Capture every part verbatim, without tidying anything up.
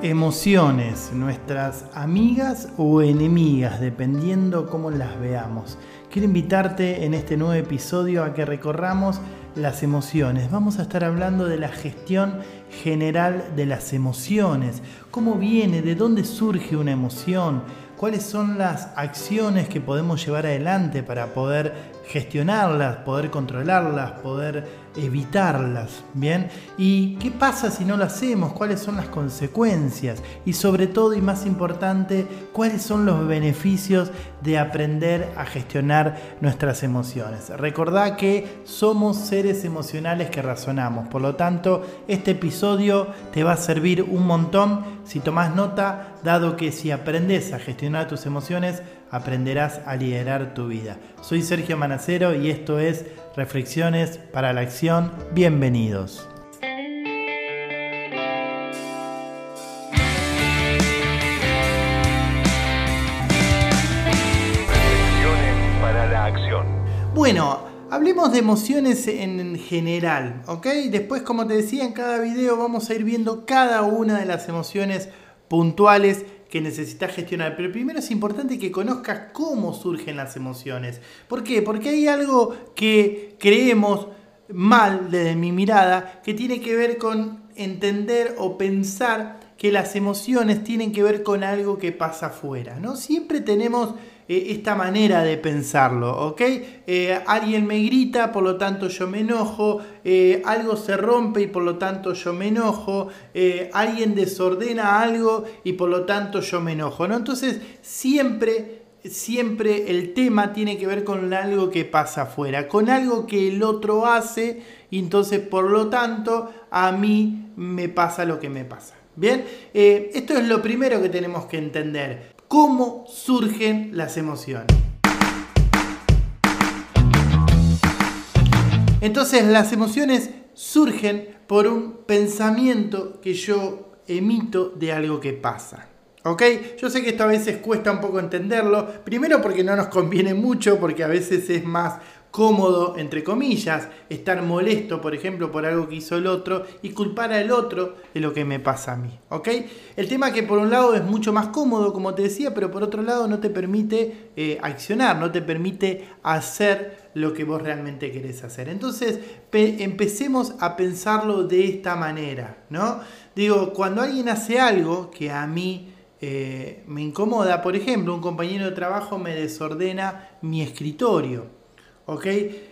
Emociones, nuestras amigas o enemigas, dependiendo cómo las veamos. Quiero invitarte en este nuevo episodio a que recorramos las emociones. Vamos a estar hablando de la gestión general de las emociones. ¿Cómo viene? ¿De dónde surge una emoción? ¿Cuáles son las acciones que podemos llevar adelante para poder gestionarlas, poder controlarlas, poder evitarlas? ¿Bien? ¿Y qué pasa si no lo hacemos? ¿Cuáles son las consecuencias? Y sobre todo, y más importante, ¿cuáles son los beneficios de aprender a gestionar nuestras emociones? Recordá que somos seres emocionales que razonamos. Por lo tanto, este episodio te va a servir un montón si tomás nota, dado que si aprendes a gestionar tus emociones, aprenderás a liderar tu vida. Soy Sergio Manacero y esto es Reflexiones para la Acción. Bienvenidos. Reflexiones para la Acción. Bueno, hablemos de emociones en general, ¿ok? Después, como te decía, en cada video vamos a ir viendo cada una de las emociones puntuales que necesitas gestionar. Pero primero es importante que conozcas cómo surgen las emociones. ¿Por qué? Porque hay algo que creemos mal desde mi mirada que tiene que ver con entender o pensar que las emociones tienen que ver con algo que pasa afuera, ¿no? Siempre tenemos eh, esta manera de pensarlo, ¿ok? Eh, alguien me grita, por lo tanto yo me enojo, eh, algo se rompe y por lo tanto yo me enojo, eh, alguien desordena algo y por lo tanto yo me enojo, ¿no? Entonces siempre... Siempre el tema tiene que ver con algo que pasa afuera, con algo que el otro hace y entonces por lo tanto a mí me pasa lo que me pasa. Bien, eh, esto es lo primero que tenemos que entender. ¿Cómo surgen las emociones? Entonces las emociones surgen por un pensamiento que yo emito de algo que pasa. ¿Ok? Yo sé que esto a veces cuesta un poco entenderlo. Primero porque no nos conviene mucho, porque a veces es más cómodo, entre comillas, estar molesto, por ejemplo, por algo que hizo el otro y culpar al otro de lo que me pasa a mí. ¿Ok? El tema que por un lado es mucho más cómodo, como te decía, pero por otro lado no te permite eh, accionar, no te permite hacer lo que vos realmente querés hacer. Entonces, pe- empecemos a pensarlo de esta manera, ¿no? Digo, cuando alguien hace algo que a mí Eh, me incomoda, por ejemplo, un compañero de trabajo me desordena mi escritorio, ¿ok?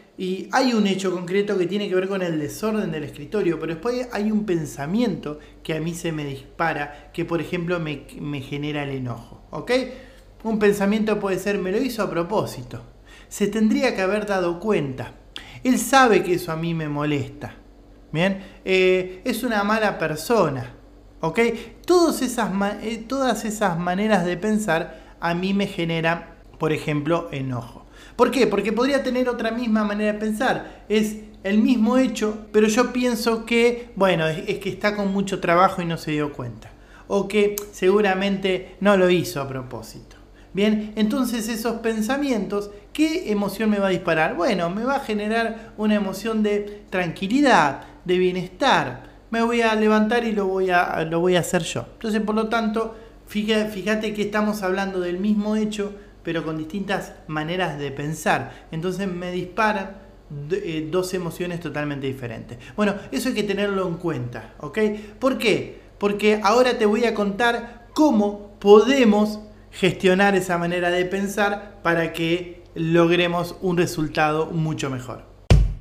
Y hay un hecho concreto que tiene que ver con el desorden del escritorio, pero después hay un pensamiento que a mí se me dispara, que por ejemplo me, me genera el enojo, ¿ok? Un pensamiento puede ser, me lo hizo a propósito, se tendría que haber dado cuenta, él sabe que eso a mí me molesta, ¿bien? Eh, es una mala persona. ¿Ok? Todas esas, eh, todas esas maneras de pensar a mí me generan, por ejemplo, enojo. ¿Por qué? Porque podría tener otra misma manera de pensar. Es el mismo hecho, pero yo pienso que, bueno, es, es que está con mucho trabajo y no se dio cuenta. O que seguramente no lo hizo a propósito. Bien, entonces esos pensamientos, ¿qué emoción me va a disparar? Bueno, me va a generar una emoción de tranquilidad, de bienestar. Me voy a levantar y lo voy a, lo voy a hacer yo. Entonces, por lo tanto, fíjate, fíjate que estamos hablando del mismo hecho, pero con distintas maneras de pensar. Entonces me disparan eh, dos emociones totalmente diferentes. Bueno, eso hay que tenerlo en cuenta, ¿ok? ¿Por qué? Porque ahora te voy a contar cómo podemos gestionar esa manera de pensar para que logremos un resultado mucho mejor.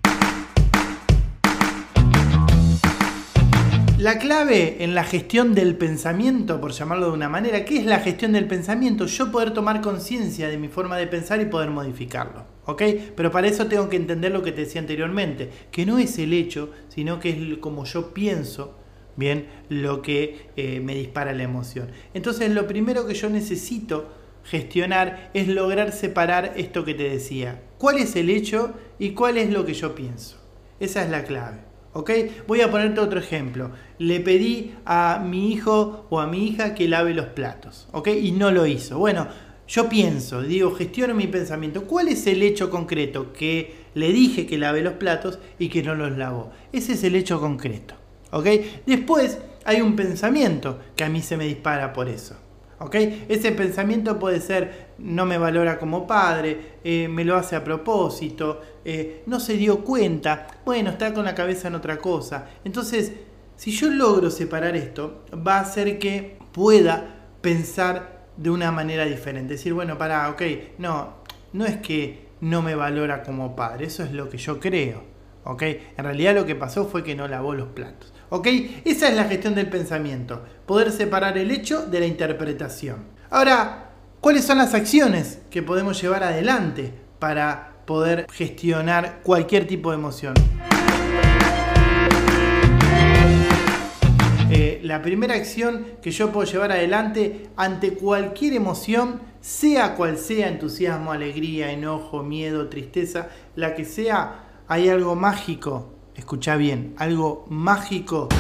La clave en la gestión del pensamiento, por llamarlo de una manera, ¿qué es la gestión del pensamiento? Yo poder tomar conciencia de mi forma de pensar y poder modificarlo, ¿ok? Pero para eso tengo que entender lo que te decía anteriormente, que no es el hecho, sino que es como yo pienso, bien, lo que eh, me dispara la emoción. Entonces, lo primero que yo necesito gestionar es lograr separar esto que te decía. ¿Cuál es el hecho y cuál es lo que yo pienso? Esa es la clave. ¿Ok? Voy a ponerte otro ejemplo. Le pedí a mi hijo o a mi hija que lave los platos, ¿ok? Y no lo hizo. Bueno, yo pienso, digo, gestiono mi pensamiento. ¿Cuál es el hecho concreto? Que le dije que lave los platos y que no los lavó. Ese es el hecho concreto, ¿ok? Después hay un pensamiento que a mí se me dispara por eso. ¿Ok? Ese pensamiento puede ser: no me valora como padre, eh, me lo hace a propósito, eh, no se dio cuenta, bueno, está con la cabeza en otra cosa. Entonces, si yo logro separar esto, va a hacer que pueda pensar de una manera diferente. Decir, bueno, pará, ok, no, no es que no me valora como padre, eso es lo que yo creo. ¿Ok? En realidad lo que pasó fue que no lavó los platos. ¿Ok? Esa es la gestión del pensamiento. Poder separar el hecho de la interpretación. Ahora, ¿cuáles son las acciones que podemos llevar adelante para poder gestionar cualquier tipo de emoción? Eh, la primera acción que yo puedo llevar adelante ante cualquier emoción, sea cual sea, entusiasmo, alegría, enojo, miedo, tristeza, la que sea, hay algo mágico. Escuchá bien, algo mágico.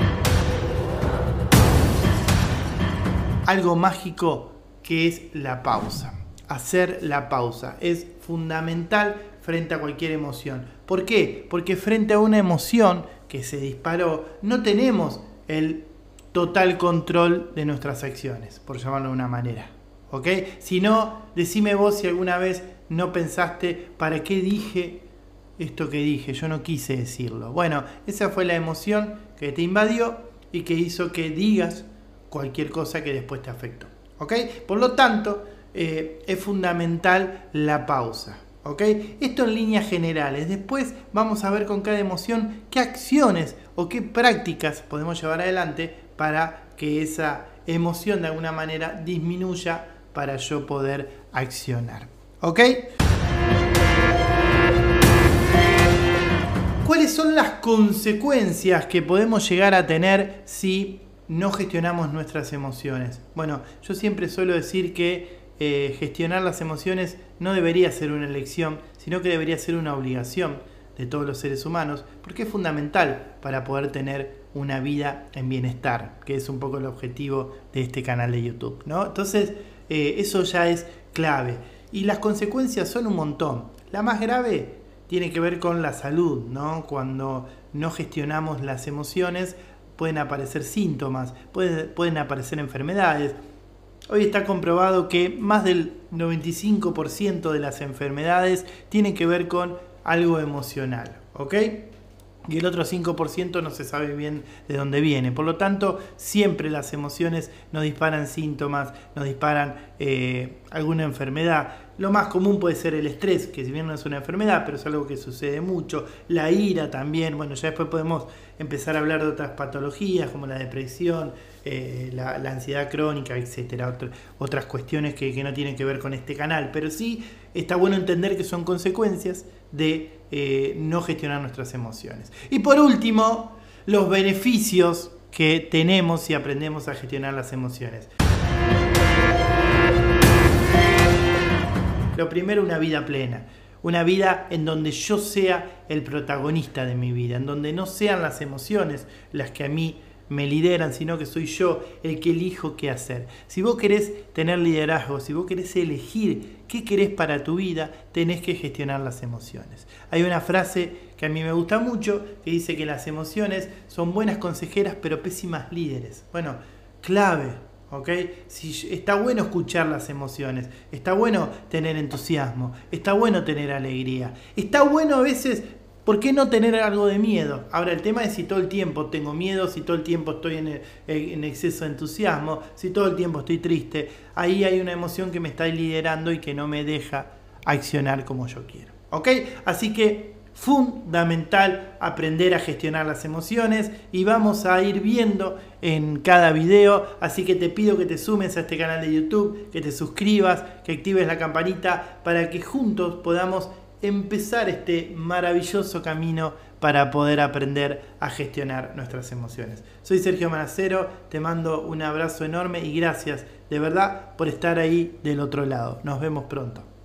Algo mágico que es la pausa. Hacer la pausa es fundamental frente a cualquier emoción. ¿Por qué? Porque frente a una emoción que se disparó, no tenemos el total control de nuestras acciones, por llamarlo de una manera. ¿Ok? Si no, decime vos si alguna vez no pensaste, ¿para qué dije esto que dije? Yo no quise decirlo. Bueno, esa fue la emoción que te invadió y que hizo que digas cualquier cosa que después te afectó. ¿Ok? Por lo tanto, eh, es fundamental la pausa. ¿Ok? Esto en líneas generales. Después vamos a ver con cada emoción qué acciones o qué prácticas podemos llevar adelante para que esa emoción de alguna manera disminuya para yo poder accionar. ¿Ok? ¿Cuáles son las consecuencias que podemos llegar a tener si no gestionamos nuestras emociones? Bueno, yo siempre suelo decir que eh, gestionar las emociones no debería ser una elección, sino que debería ser una obligación de todos los seres humanos, porque es fundamental para poder tener una vida en bienestar, que es un poco el objetivo de este canal de YouTube, ¿no? Entonces, eh, eso ya es clave. Y las consecuencias son un montón. La más grave tiene que ver con la salud, ¿no? Cuando no gestionamos las emociones, pueden aparecer síntomas, puede, pueden aparecer enfermedades. Hoy está comprobado que más del noventa y cinco por ciento de las enfermedades tienen que ver con algo emocional, ¿ok? Y el otro cinco por ciento no se sabe bien de dónde viene. Por lo tanto, siempre las emociones nos disparan síntomas, nos disparan eh, alguna enfermedad. Lo más común puede ser el estrés, que si bien no es una enfermedad, pero es algo que sucede mucho. La ira también. Bueno, ya después podemos empezar a hablar de otras patologías como la depresión, eh, la, la ansiedad crónica, etcétera. Otra, otras cuestiones que, que no tienen que ver con este canal. Pero sí está bueno entender que son consecuencias de eh, no gestionar nuestras emociones. Y por último, los beneficios que tenemos si aprendemos a gestionar las emociones. Lo primero, una vida plena. Una vida en donde yo sea el protagonista de mi vida, en donde no sean las emociones las que a mí me lideran, sino que soy yo el que elijo qué hacer. Si vos querés tener liderazgo, si vos querés elegir qué querés para tu vida, tenés que gestionar las emociones. Hay una frase que a mí me gusta mucho, que dice que las emociones son buenas consejeras, pero pésimas líderes. Bueno, clave. ¿Ok? Si, está bueno escuchar las emociones, está bueno tener entusiasmo, está bueno tener alegría, está bueno a veces, ¿por qué no tener algo de miedo? Ahora el tema es si todo el tiempo tengo miedo, si todo el tiempo estoy en, en exceso de entusiasmo, si todo el tiempo estoy triste. Ahí hay una emoción que me está liderando y que no me deja accionar como yo quiero. ¿Ok? Así que fundamental aprender a gestionar las emociones y vamos a ir viendo en cada video, así que te pido que te sumes a este canal de YouTube, que te suscribas, que actives la campanita para que juntos podamos empezar este maravilloso camino para poder aprender a gestionar nuestras emociones. Soy Sergio Manacero, te mando un abrazo enorme y gracias de verdad por estar ahí del otro lado. Nos vemos pronto.